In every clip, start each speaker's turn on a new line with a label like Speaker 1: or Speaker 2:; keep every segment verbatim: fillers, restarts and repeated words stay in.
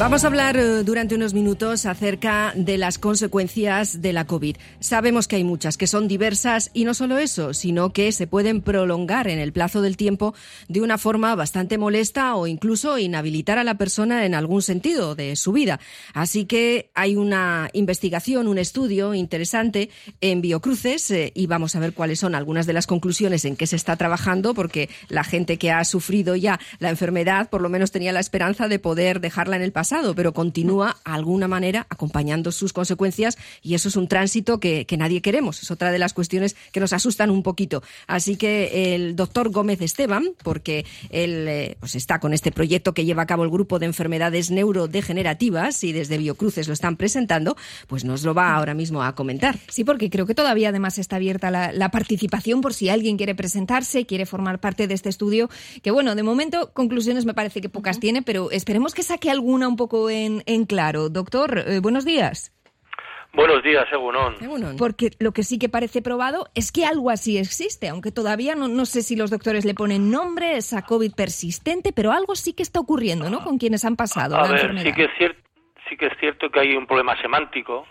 Speaker 1: Vamos a hablar uh, durante unos minutos acerca de las consecuencias de la COVID. Sabemos que hay muchas, que son diversas y no solo eso, sino que se pueden prolongar en el plazo del tiempo de una forma bastante molesta o incluso inhabilitar a la persona en algún sentido de su vida. Así que hay una investigación, un estudio interesante en Biocruces eh, y vamos a ver cuáles son algunas de las conclusiones en que se está trabajando, porque la gente que ha sufrido ya la enfermedad por lo menos tenía la esperanza de poder dejarla en el pasado, pero continúa de alguna manera acompañando sus consecuencias y eso es un tránsito que, que nadie queremos. Es otra de las cuestiones que nos asustan un poquito. Así que el doctor Gómez Esteban, porque él eh, pues está con este proyecto que lleva a cabo el Grupo de Enfermedades Neurodegenerativas y desde Biocruces lo están presentando, pues nos lo va ahora mismo a comentar.
Speaker 2: Sí, porque creo que todavía además está abierta la, la participación por si alguien quiere presentarse, quiere formar parte de este estudio, que bueno, de momento conclusiones me parece que pocas uh-huh. tiene, pero esperemos que saque alguna un poco en, en claro. Doctor, eh, buenos días.
Speaker 3: Buenos días, Egunon.
Speaker 2: Porque lo que sí que parece probado es que algo así existe, aunque todavía no, no sé si los doctores le ponen nombre, esa COVID persistente, pero algo sí que está ocurriendo, ¿no?, con quienes han pasado
Speaker 3: a
Speaker 2: la
Speaker 3: ver,
Speaker 2: enfermedad.
Speaker 3: Sí que es cierto, sí que es cierto que hay un problema semántico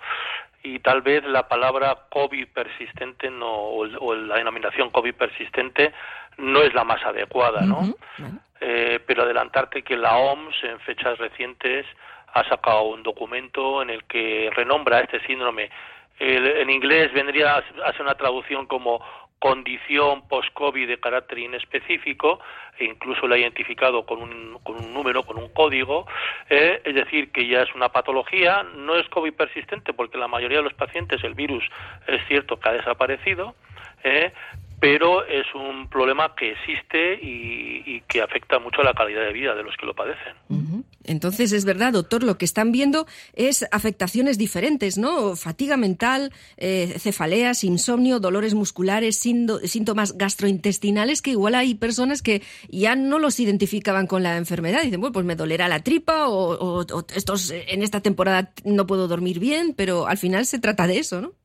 Speaker 3: y tal vez la palabra COVID persistente no, o, o la denominación COVID persistente no es la más adecuada, ¿no? Uh-huh. Bueno. Eh, pero adelantarte que la O M S en fechas recientes ha sacado un documento en el que renombra este síndrome. El, en inglés vendría a ser una traducción como condición post-COVID de carácter inespecífico, e incluso la ha identificado con un, con un número, con un código, eh, es decir, que ya es una patología. No es COVID persistente porque la mayoría de los pacientes el virus es cierto que ha desaparecido, eh, pero es un problema que existe y, y que afecta mucho a la calidad de vida de los que lo padecen.
Speaker 1: Uh-huh. Entonces, es verdad, doctor, lo que están viendo es afectaciones diferentes, ¿no? Fatiga mental, eh, cefaleas, insomnio, dolores musculares, síndo- síntomas gastrointestinales, que igual hay personas que ya no los identificaban con la enfermedad. Dicen, bueno, pues me dolerá la tripa o, o, o estos, en esta temporada no puedo dormir bien, pero al final se trata de eso, ¿no?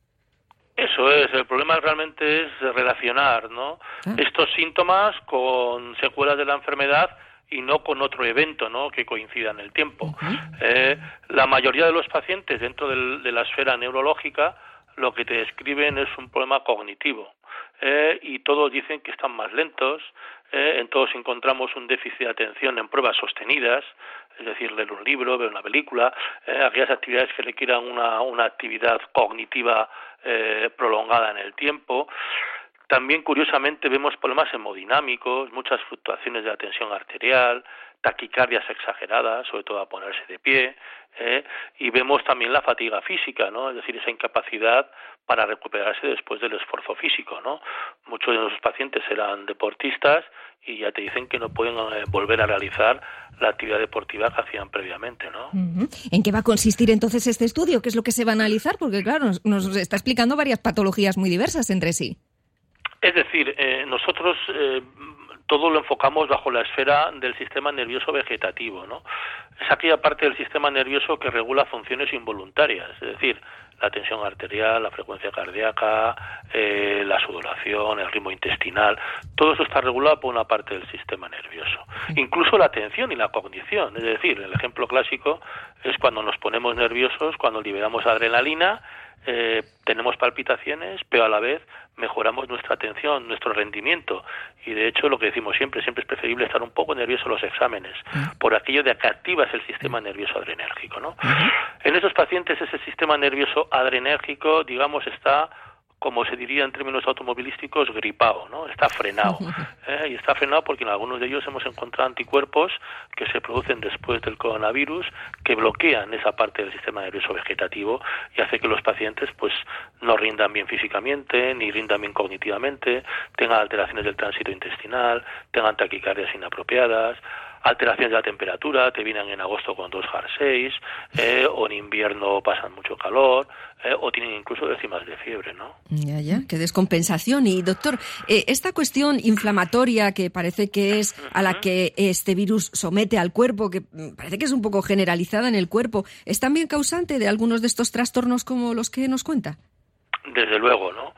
Speaker 3: Eso es, el problema realmente es relacionar, ¿no?, ah. estos síntomas con secuelas de la enfermedad y no con otro evento, ¿no?, que coincida en el tiempo. Uh-huh. Eh, la mayoría de los pacientes dentro del, de la esfera neurológica lo que te describen es un problema cognitivo, eh, y todos dicen que están más lentos, eh, en todos encontramos un déficit de atención en pruebas sostenidas, es decir, leer un libro, ver una película, eh, aquellas actividades que requieran una, una actividad cognitiva eh, prolongada en el tiempo. También, curiosamente, vemos problemas hemodinámicos, muchas fluctuaciones de la tensión arterial, taquicardias exageradas, sobre todo a ponerse de pie, eh, y vemos también la fatiga física, ¿no?, es decir, esa incapacidad para recuperarse después del esfuerzo físico, ¿no? Muchos de nuestros pacientes eran deportistas y ya te dicen que no pueden eh, volver a realizar la actividad deportiva que hacían previamente, ¿no?
Speaker 2: Uh-huh. ¿En qué va a consistir entonces este estudio? ¿Qué es lo que se va a analizar? Porque, claro, nos, nos está explicando varias patologías muy diversas entre sí.
Speaker 3: Es decir, eh, nosotros eh, todo lo enfocamos bajo la esfera del sistema nervioso vegetativo, ¿no? Es aquella parte del sistema nervioso que regula funciones involuntarias, es decir, la tensión arterial, la frecuencia cardíaca, eh, la sudoración, el ritmo intestinal, todo eso está regulado por una parte del sistema nervioso. Incluso la atención y la cognición, es decir, el ejemplo clásico es cuando nos ponemos nerviosos, cuando liberamos adrenalina, eh, tenemos palpitaciones, pero a la vez mejoramos nuestra atención, nuestro rendimiento, y de hecho lo que decimos siempre, siempre es preferible estar un poco nervioso en los exámenes, por aquello de que activas el sistema nervioso adrenérgico, ¿no? En estos pacientes ese sistema nervioso adrenérgico, digamos, está, como se diría en términos automovilísticos, gripado, ¿no? Está frenado. ¿eh? Y está frenado porque en algunos de ellos hemos encontrado anticuerpos que se producen después del coronavirus que bloquean esa parte del sistema nervioso vegetativo y hace que los pacientes pues no rindan bien físicamente, ni rindan bien cognitivamente, tengan alteraciones del tránsito intestinal, tengan taquicardias inapropiadas, alteraciones de la temperatura, te vienen en agosto con dos G A R seis, eh, o en invierno pasan mucho calor, eh, o tienen incluso décimas de fiebre, ¿no?
Speaker 1: Ya, ya, qué descompensación. Y, doctor, eh, esta cuestión inflamatoria que parece que es a la que este virus somete al cuerpo, que parece que es un poco generalizada en el cuerpo, ¿es también causante de algunos de estos trastornos como los que nos cuenta?
Speaker 3: Desde luego, ¿no?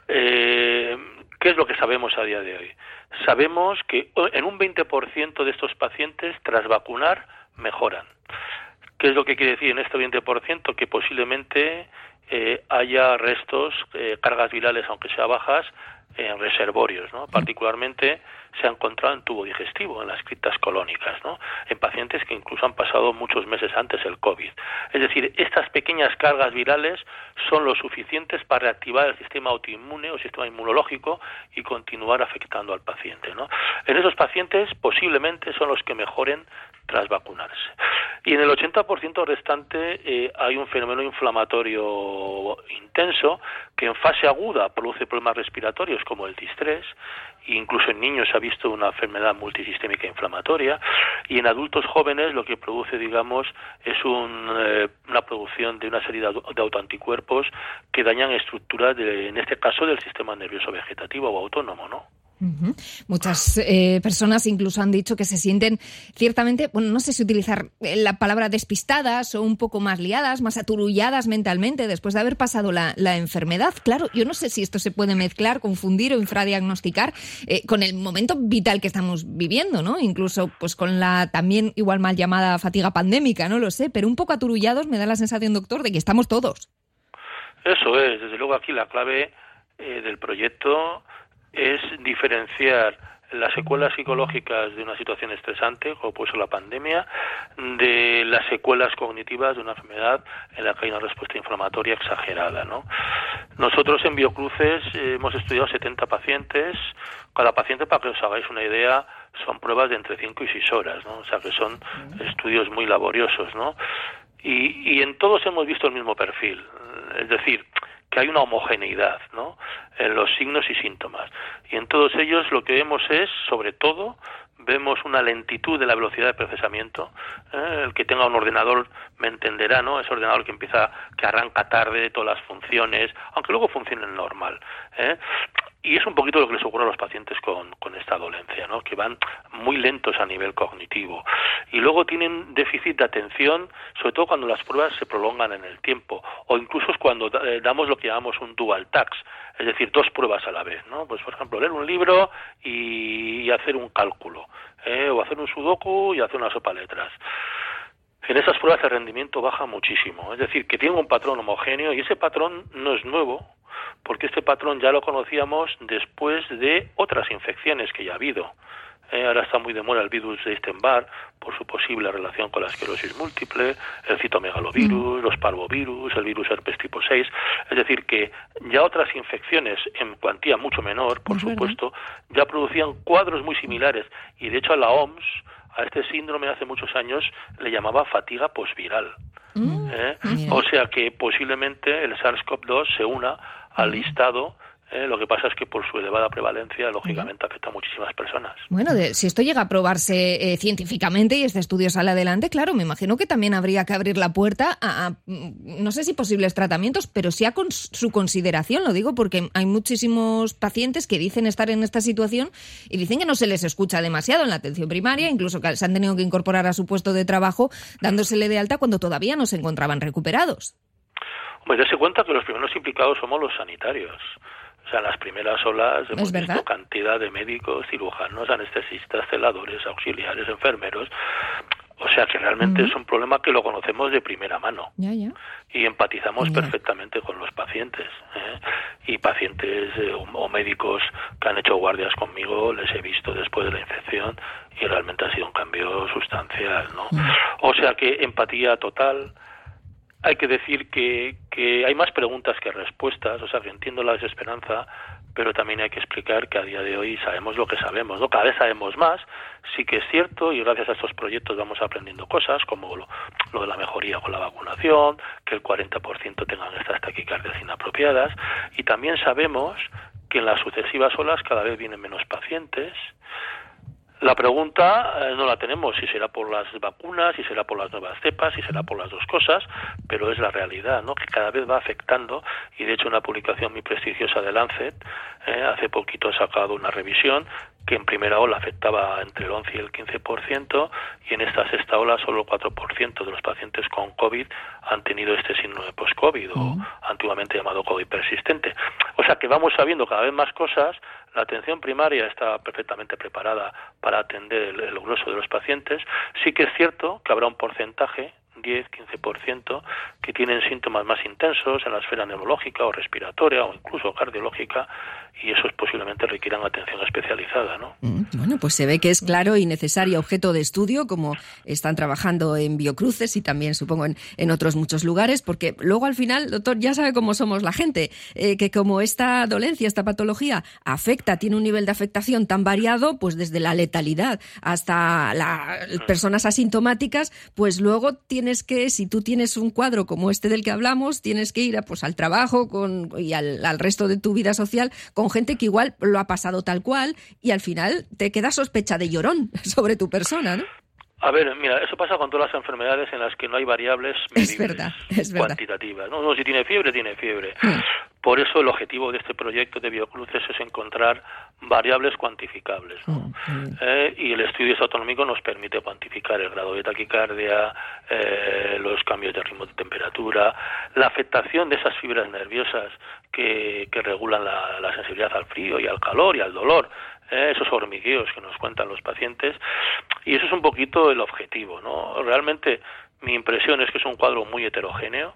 Speaker 3: Eh, ¿Qué es lo que sabemos a día de hoy? Sabemos que en un veinte por ciento de estos pacientes tras vacunar mejoran, ¿Qué es lo que quiere decir en este veinte por ciento? Que posiblemente eh, haya restos, eh, cargas virales, aunque sea bajas, en reservorios, ¿no? Particularmente se ha encontrado en tubo digestivo, en las criptas colónicas, ¿no? En pacientes que incluso han pasado muchos meses antes el COVID. Es decir, estas pequeñas cargas virales son lo suficientes para reactivar el sistema autoinmune o sistema inmunológico y continuar afectando al paciente, ¿no? En esos pacientes posiblemente son los que mejoren tras vacunarse. Y en el ochenta por ciento restante eh, hay un fenómeno inflamatorio intenso que en fase aguda produce problemas respiratorios como el distrés, e incluso en niños se ha visto una enfermedad multisistémica inflamatoria, y en adultos jóvenes lo que produce, digamos, es un, eh, una producción de una serie de, de autoanticuerpos que dañan estructuras, de, en este caso, del sistema nervioso vegetativo o autónomo, ¿no?
Speaker 2: Uh-huh. Muchas eh, personas incluso han dicho que se sienten ciertamente, bueno, no sé si utilizar la palabra despistadas o un poco más liadas, más aturulladas mentalmente después de haber pasado la, la enfermedad. Claro, yo no sé si esto se puede mezclar, confundir o infradiagnosticar eh, con el momento vital que estamos viviendo, ¿no? Incluso pues con la también igual mal llamada fatiga pandémica, no lo sé, pero un poco aturullados me da la sensación, doctor, de que estamos todos.
Speaker 3: Eso es, desde luego aquí la clave eh, del proyecto es diferenciar las secuelas psicológicas de una situación estresante, como puede ser la pandemia, de las secuelas cognitivas de una enfermedad en la que hay una respuesta inflamatoria exagerada, ¿no? Nosotros en Biocruces eh, hemos estudiado setenta pacientes. Cada paciente, para que os hagáis una idea, son pruebas de entre cinco y seis horas, ¿no? O sea que son estudios muy laboriosos, ¿no? Y, y en todos hemos visto el mismo perfil, es decir, que hay una homogeneidad, ¿no?, en los signos y síntomas. Y en todos ellos lo que vemos es, sobre todo, vemos una lentitud de la velocidad de procesamiento. ¿eh? El que tenga un ordenador me entenderá, ¿no? Ese ordenador que empieza, que arranca tarde todas las funciones, aunque luego funcionen normal. ¿eh? Y es un poquito lo que les ocurre a los pacientes con, con esta dolencia, ¿no? Que van muy lentos a nivel cognitivo. Y luego tienen déficit de atención, sobre todo cuando las pruebas se prolongan en el tiempo, o incluso es cuando eh, damos lo que llamamos un dual task, es decir, dos pruebas a la vez, ¿no? Pues, por ejemplo, leer un libro y, y hacer un cálculo, ¿eh? o hacer un sudoku y hacer una sopa de letras. En esas pruebas el rendimiento baja muchísimo, es decir, que tienen un patrón homogéneo, y ese patrón no es nuevo, porque este patrón ya lo conocíamos después de otras infecciones que ya ha habido. Eh, ahora está muy de moda el virus de Epstein-Barr por su posible relación con la esclerosis múltiple, el citomegalovirus, los parvovirus, el virus herpes tipo seis. Es decir, que ya otras infecciones en cuantía mucho menor, por supuesto, ya producían cuadros muy similares. Y de hecho a la O M S, a este síndrome hace muchos años le llamaba fatiga posviral. Mm. ¿Eh? O sea que posiblemente el SARS-CoV dos se una al listado. Eh, lo que pasa es que por su elevada prevalencia, lógicamente, afecta a muchísimas personas.
Speaker 2: Bueno, de, si esto llega a probarse eh, científicamente y este estudio sale adelante, claro, me imagino que también habría que abrir la puerta a, a no sé si posibles tratamientos, pero sí a con su consideración, lo digo porque hay muchísimos pacientes que dicen estar en esta situación y dicen que no se les escucha demasiado en la atención primaria, incluso que se han tenido que incorporar a su puesto de trabajo dándosele de alta cuando todavía no se encontraban recuperados.
Speaker 3: Hombre, dése cuenta que los primeros implicados somos los sanitarios. O sea, en las primeras olas hemos visto cantidad de médicos, cirujanos, anestesistas, celadores, auxiliares, enfermeros. O sea, que realmente uh-huh. es un problema que lo conocemos de primera mano.
Speaker 2: Ya, ya.
Speaker 3: Y empatizamos
Speaker 2: ya.
Speaker 3: perfectamente con los pacientes. ¿eh? Y pacientes eh, o médicos que han hecho guardias conmigo, les he visto después de la infección y realmente ha sido un cambio sustancial, ¿no? Uh-huh. O sea, que empatía total. Hay que decir que, que hay más preguntas que respuestas, o sea, que entiendo la desesperanza, pero también hay que explicar que a día de hoy sabemos lo que sabemos, ¿no? Cada vez sabemos más, sí que es cierto, y gracias a estos proyectos vamos aprendiendo cosas, como lo, lo de la mejoría con la vacunación, que el cuarenta por ciento tengan estas taquicardias inapropiadas, y también sabemos que en las sucesivas olas cada vez vienen menos pacientes. La pregunta eh, no la tenemos, si será por las vacunas, si será por las nuevas cepas, si será por las dos cosas, pero es la realidad, ¿no? Que cada vez va afectando, y de hecho una publicación muy prestigiosa de Lancet eh, hace poquito ha sacado una revisión que en primera ola afectaba entre el once y el quince por ciento, y en esta sexta ola solo el cuatro por ciento de los pacientes con COVID han tenido este síndrome post-COVID, o uh-huh. antiguamente llamado COVID persistente. O sea que vamos sabiendo cada vez más cosas. La atención primaria está perfectamente preparada para atender el, el grueso de los pacientes. Sí que es cierto que habrá un porcentaje, diez a quince por ciento, que tienen síntomas más intensos en la esfera neurológica o respiratoria o incluso cardiológica, y esos posiblemente requieran atención especializada, ¿no?
Speaker 1: Bueno, pues se ve que es claro y necesario objeto de estudio, como están trabajando en Biocruces y también supongo en, en otros muchos lugares, porque luego al final, doctor, ya sabe cómo somos la gente, eh, que como esta dolencia, esta patología afecta, tiene un nivel de afectación tan variado, pues desde la letalidad hasta las personas asintomáticas, pues luego tienes que, si tú tienes un cuadro como este del que hablamos, tienes que ir a, pues al trabajo con, y al, al resto de tu vida social con gente que igual lo ha pasado tal cual y al final te queda sospecha de llorón sobre tu persona, ¿no?
Speaker 3: A ver, mira, eso pasa con todas las enfermedades en las que no hay variables medibles,
Speaker 1: es verdad, es verdad.
Speaker 3: cuantitativas. No, no, si tiene fiebre, tiene fiebre.
Speaker 1: Mm.
Speaker 3: Por eso el objetivo de este proyecto de Biocruces es encontrar variables cuantificables, ¿no?
Speaker 1: Mm.
Speaker 3: Eh, y el estudio autonómico nos permite cuantificar el grado de taquicardia, eh, los cambios de ritmo de temperatura, la afectación de esas fibras nerviosas que, que regulan la, la sensibilidad al frío y al calor y al dolor. Eh, esos hormigueos que nos cuentan los pacientes, y eso es un poquito el objetivo, ¿no? Realmente mi impresión es que es un cuadro muy heterogéneo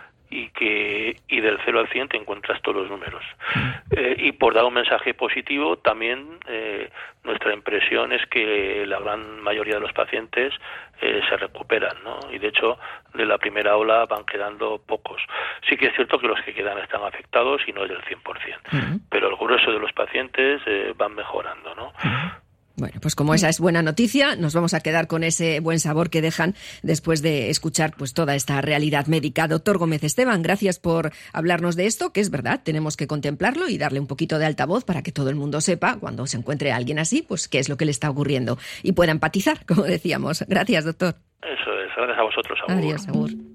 Speaker 3: y que y del cero al cien te encuentras todos los números. Eh, y por dar un mensaje positivo, también eh, nuestra impresión es que la gran mayoría de los pacientes eh, se recuperan, ¿no? Y de hecho, de la primera ola van quedando pocos. Sí que es cierto que los que quedan están afectados y no es del cien por ciento, uh-huh. pero el grueso de los pacientes eh, van mejorando, ¿no?
Speaker 1: Uh-huh. Bueno, pues como esa es buena noticia, nos vamos a quedar con ese buen sabor que dejan después de escuchar pues toda esta realidad médica. Doctor Gómez Esteban, gracias por hablarnos de esto, que es verdad, tenemos que contemplarlo y darle un poquito de altavoz para que todo el mundo sepa, cuando se encuentre a alguien así, pues qué es lo que le está ocurriendo y pueda empatizar, como decíamos. Gracias, doctor.
Speaker 3: Eso es, gracias a vosotros. Agur.
Speaker 1: Adiós, agur.